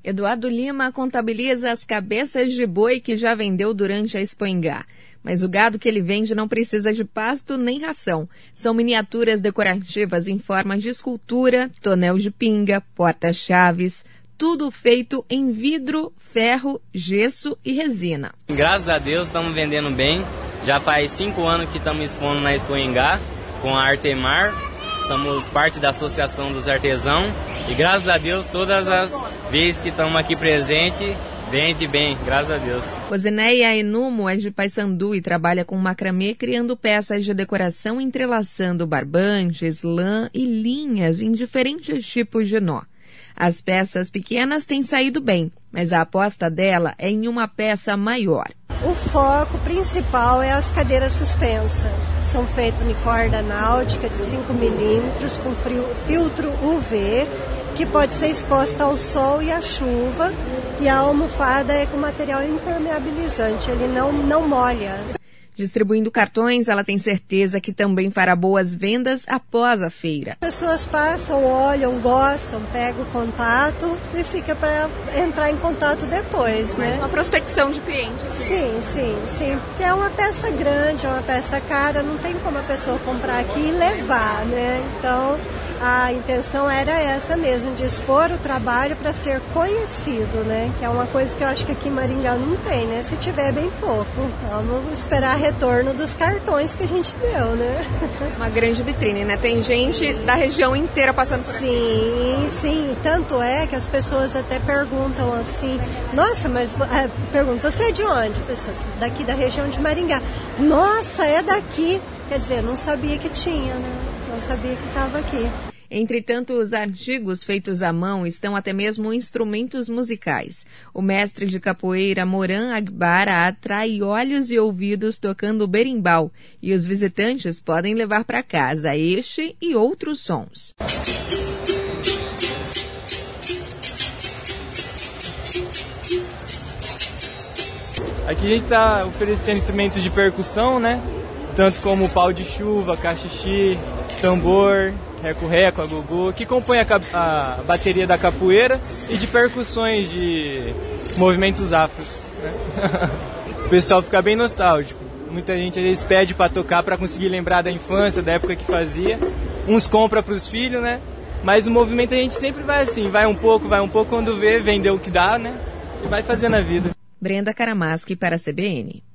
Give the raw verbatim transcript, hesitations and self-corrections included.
Eduardo Lima contabiliza as cabeças de boi que já vendeu durante a Expo Ingá. Mas o gado que ele vende não precisa de pasto nem ração. São miniaturas decorativas em forma de escultura, tonel de pinga, porta-chaves, tudo feito em vidro, ferro, gesso e resina. Graças a Deus estamos vendendo bem. Já faz cinco anos que estamos expondo na Expo Ingá com a Artemar. Somos parte da Associação dos Artesãos. E graças a Deus, todas as vezes que estamos aqui presentes, vende bem, graças a Deus. Rosineia Enumo é de Paysandu e trabalha com macramê, criando peças de decoração, entrelaçando barbantes, lã e linhas em diferentes tipos de nó. As peças pequenas têm saído bem, mas a aposta dela é em uma peça maior. O foco principal é as cadeiras suspensas. São feitas em corda náutica de cinco milímetros com frio, filtro U V, que pode ser exposta ao sol e à chuva, e a almofada é com material impermeabilizante, ele não, não molha. Distribuindo cartões, ela tem certeza que também fará boas vendas após a feira. As pessoas passam, olham, gostam, pegam o contato e fica para entrar em contato depois, né? Mas uma prospecção de clientes. Sim, sim, sim, porque é uma peça grande, é uma peça cara, não tem como a pessoa comprar aqui e levar, né? Então, a intenção era essa mesmo, de expor o trabalho para ser conhecido, né? Que é uma coisa que eu acho que aqui em Maringá não tem, né? Se tiver, bem pouco. Vamos esperar retorno dos cartões que a gente deu, né? Uma grande vitrine, né? Tem gente da região inteira passando por aqui. Sim, sim. Tanto é que as pessoas até perguntam assim, nossa, mas é, perguntam, você é de onde? Pessoal, daqui da região de Maringá. Nossa, é daqui. Quer dizer, não sabia que tinha, né? Não sabia que estava aqui. Entre tantos artigos feitos à mão estão até mesmo instrumentos musicais. O mestre de capoeira Moran Agbara atrai olhos e ouvidos tocando berimbau, e os visitantes podem levar para casa este e outros sons. Aqui a gente está oferecendo instrumentos de percussão, né? Tanto como pau de chuva, cachixi, tambor, reco-reco, agogô, que compõe a, a bateria da capoeira, e de percussões de movimentos afros, né? O pessoal fica bem nostálgico. Muita gente às vezes pede para tocar para conseguir lembrar da infância, da época que fazia. Uns compram para os filhos, né? Mas o movimento a gente sempre vai assim, vai um pouco, vai um pouco, quando vê, vendeu o que dá, né? E vai fazendo a vida. Brenda Karamaski para a C B N.